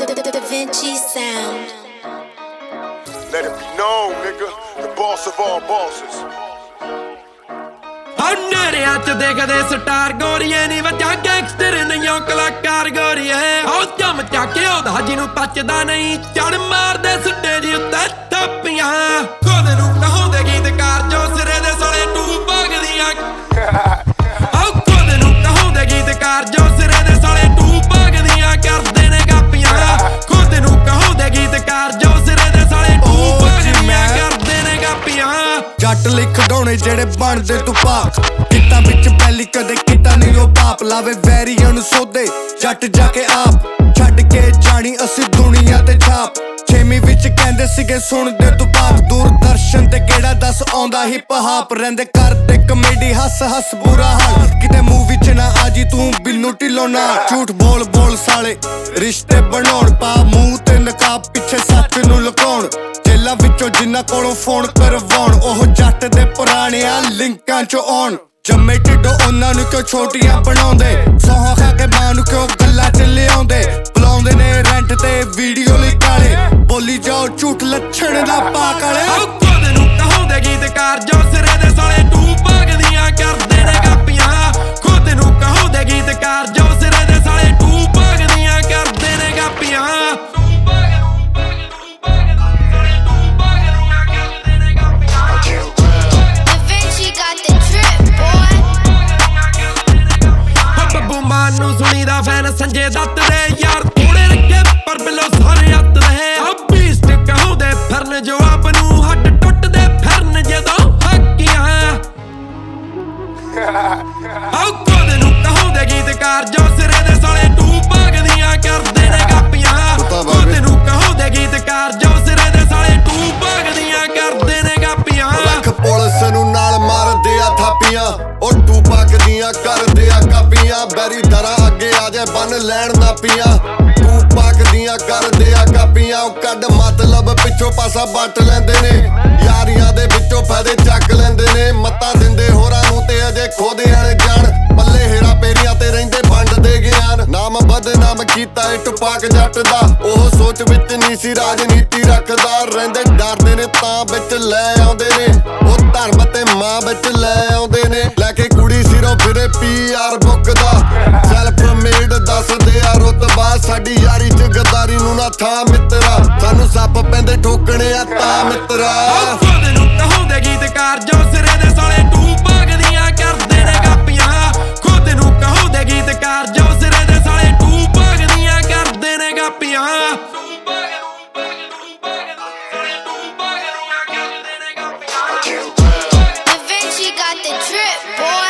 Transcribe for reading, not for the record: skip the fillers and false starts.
Da Vinci sound. Let it be known, nigga, the boss of all bosses. ਨੇਰਿਆਂ ਚ ਦੇਖਦੇ star ਗੋਰੀਏ ਨੀ ਵਜਾ ਗੈਂਗਸਟਰ ਨਹੀਂ ਉਹ ਕਲਾਕਾਰ ਗੋਰੀਏ ਉਹ ਜਮ ਚੱਕੇ ਉਹਦਾ ਜਿਹਨੂੰ ਪਚਦਾ ਨਹੀਂ ਚੜ ਮਾਰਦੇ ਸਟੇਜ ਉੱਤੇ ਥੱਪੀਆਂ ਖੁਦ ਨੂੰ ਕਹਾਉਂਦੇ ਗੀਤਕਾਰ ਜੋ ਸਿਰੇ ਦੇ ਸਾਲੇ ਟੂ ਭਗਦੀਆਂ ਉਹ ਖੁਦ ਨੂੰ ਕਹਾਉਂਦੇ ਗੀਤਕਾਰ ਜੋ ਸਿਰੇ ਦੇ ਸਾਲੇ ਟੂ ਭਗਦੀਆਂ ਕਰਦੇ ਨੇ ਗਾਪੀਆਂ ਖੁਦ ਨੂੰ ਕਹਾਉਂਦੇ ਗੀਤਕਾਰ ਜੋ ਸਿਰੇ ਦੇ ਸਾਲੇ ਟੂ ਭਗਦੀਆਂ ਕਰਦੇ ਨੇ ਗਾਪੀਆਂ ਜੱਟ ਲਈ ਖਡਾਉਣੇ ਜਿਹੜੇ ਬਣਦੇ ਤੂੰ ਪਾਕ ਕਿੱਤਾਂ ਵਿੱਚ ਪਹਿਲੀ ਕਦੇ ਕੀਤਾ ਨਹੀਂ ਉਹ ਪਾਪ ਲਾਵੇ ਵੈਰੀਆਂ ਨੂੰ ਸੋਧੇ ਜੱਟ ਜਾ ਕੇ ਆਪ ਛੱਡ ਕੇ ਜਾਣੀ ਅਸੀਂ ਦੁਨੀਆ ਤੇ ਛਾਪ ਛੇਵੀਂ ਵਿੱਚ ਕਹਿੰਦੇ ਸੀਗੇ ਸੁਣਦੇ ਤੂੰ ਪਾਪ ਦੂਰਦਰਸ਼ਨ ਤੇ ਕਿਹੜਾ ਦੱਸ ਆਉਂਦਾ ਹਿਪ ਹਾਪ ਰਹਿੰਦੇ ਕਰਦੇ ਕਮੇਡੀ ਹੱਸ ਹੱਸ ਬੁਰਾ ਹਾਲ ਕਿਤੇ ਮੂਵੀ ਚ ਨਾ ਆਜੀ ਤੂੰ ਬਿੰਨੂ ਢਿੱਲੋਂ ਨਾ ਝੂਠ ਬੋਲ ਬੋਲ ਸਾਲੇ ਰਿਸ਼ਤੇ ਬਣਾਉਣ ਪਾ ਮੂੰਹ ਤੇ ਨਕਾਬ ਪਿੱਛੇ ਸੱਚ ਨੂੰ ਲੁਕਾਉਣ ਜੇਲਾਂ ਵਿੱਚੋਂ ਜਿਨ੍ਹਾਂ ਕੋਲੋਂ ਫੋਨ ਕਰਵਾਉਣ ਉਹ ਜੱਟ ਦੇ ਪੁਰਾਣਿਆਂ ਲਿੰਕਾਂ ਚੋਂ ਆਉਣ ਜੰਮੇ ਢਿੱਡੋਂ ਉਹਨਾਂ ਨੂੰ ਕਿਉਂ ਛੋਟੀਆਂ ਬਣਾਉਂਦੇ ਸੌਹਾਂ ਖਾ ਕੇ ਮਾਂ ਨੂੰ ਕਿਉਂ ਗੱਲਾਂ ਚ ਲਿਆਉਂਦੇ ਬੁਲਾਉਂਦੇ ਨੇ ਰੈਂਟ ਤੇ ਵੀਡੀਓ ਲਈ ਕਾਲੇ ਬੋਲੀ ਜਾਓ ਝੂਠ ਲੱਛਣ ਦਾ ਪਾ ਕਾਲੇ ਖੁਦ ਨੂੰ ਕਹਾਉਂਦੇ ਗੀਤਕਾਰ ਜੋ ਸਿਰੇ ਦੇ ਸਾਲੇ ਟੂ ਭਗਦੀਆਂ ਕਰਦੇ ਨੇ ਗਾਪੀਆਂ ਖੁਦ ਨੂੰ ਕਹਾਉਂਦੇ ਗੀਤਕਾਰ ਜੋ ਸਿਰੇ ਦੇ ਸਾਲੇ ਟੂ ਭਗਦੀਆਂ ਕਰਦੇ ਨੇ ਗਾਪੀਆਂ ਨੂੰ ਸੁਣੀਦਾ ਫੈਨ ਸੰਜੇ ਦੱਤ ਦੇ ਯਾਰ ਥੋੜੇ ਰੱਖੇ ਪਰ ਬਿਲੋ ਸਾਰੇ ਅੱਤ ਰਹੇ ਆ ਬੀਸਟ ਕਹਾਉਂਦੇ ਫਿਰਨ ਜੋ ਆਪ ਨੂੰ ਹੱਡ ਟੁੱਟਦੇ ਫਿਰਨ ਜਦੋਂ ਹੱਕੀਆਂ ਆਉ ਖੁਦ ਨੂੰ ਕਹਾਉਂਦੇ ਗੀਤਕਾਰ ਜੋ ਸਿਰੇ ਦੇ ਸਾਲੇ ਟੂ ਭਗਦੀਆਂ ਕਰਦੇ ਨੇ ਗਾਪੀਆਂ ਖੁਦ ਨੂੰ ਕਹਾਉਂਦੇ ਗੀਤਕਾਰ ਜੋ ਸਿਰੇ ਦੇ ਸਾਲੇ ਟੂ ਭਗਦੀਆਂ ਕਰਦੇ ਨੇ ਗਾਪੀਆਂ ਲੱਖ ਪੁਲਿਸ ਨੂੰ ਨਾਲ ਮਾਰਦੇ ਆ ਥਾਪੀਆਂ ਉਹ ਟੂ ਭਗਦੀਆਂ ਕਰਦੇ ਆ ਕਾਪੀਆਂ ਬੈਰੀ ਦਰਾਂ ਅੱਗੇ ਆ ਜਾਏ ਬੰਨ ਲੈਣ ਨਾਪੀਆਂ ਟੂ ਭਗਦੀਆਂ ਕਰਦੇ ਆ ਕਾਪੀਆਂ ਉਹ ਕੱਢ ਮਤਲਬ ਪਿੱਛੋਂ ਪਾਸਾ ਵੱਟ ਲੈਂਦੇ ਨੇ ਯਾਰੀਆਂ ਦੇ ਵਿੱਚੋਂ ਫਾਇਦੇ ਚੱਕ ਲੈਂਦੇ ਨੇ ਮੱਤਾਂ ਦਿੰਦੇ ਹੋਰਾਂ ਨੂੰ ਤੇ ਅਜੇ ਖੁਦ ਜਾਣ ਪੱਲੇ ਹੇਰਾ ਪੇਰੀਆਂ ਤੇ ਰਹਿੰਦੇ ਵੰਡਦੇ ਗਿਆਨ ਨਾਮ ਬਦਨਾਮ ਕੀਤਾ ਏ ਟੁਪਾਕ ਜੱਟ ਦਾ ਉਹ ਸੋਚ ਵਿੱਚ ਨਹੀਂ ਸੀ ਰਾਜਨੀਤੀ ਰੱਖਦਾ ਰਹਿੰਦੇ ਡਰਦੇ ਨੇ ਤਾਂ ਵਿੱਚ ਲੈ ਆਉਂਦੇ ਨੇ ਉਹ ਧਰਮ ਤੇ ਮਾਂ ਵਿੱਚ ਲੈ ਆਉਂਦੇ ਨੇ ਲੈ ਕੇ ਕੁੜੀ ਸਿਰੋਂ ਫਿਰੇ PR ਬੁੱਕ ਦਾ ਸੈਲਫ ਮੇਡ ਦੱਸਦੇ ਆ ਰੁਤਬਾ ਸਾਡੀ ਯਾਰੀ ਚ ਗਦਾਰੀ ਨੂੰ ਨਾ ਥਾਂ ਮਿੱਤਰਾ ਸਾਨੂੰ ਸੱਪ ਪੈਂਦੇ ਠੋਕਣੇ ਆ ਤਾਂ ਮਿੱਤਰਾ ਖੁਦ ਨੂੰ ਕਹਾਉਂਦੇ ਗੀਤਕਾਰ ਜੋ ਸਿਰੇ ਦੇ ਸਾਲੇ ਟੂ ਭਗਦੀਆਂ ਕਰਦੇ ਨੇ ਗਾਪੀਆਂ ਖੁਦ ਨੂੰ ਕਹਾਉਂਦੇ ਗੀਤਕਾਰ ਜੋ ਸਿਰੇ ਦੇ ਸਾਲੇ ਟੂ ਭਗਦੀਆਂ ਕਰਦੇ ਨੇ ਗਾਪੀਆਂ Da Vinci got the drip, boy.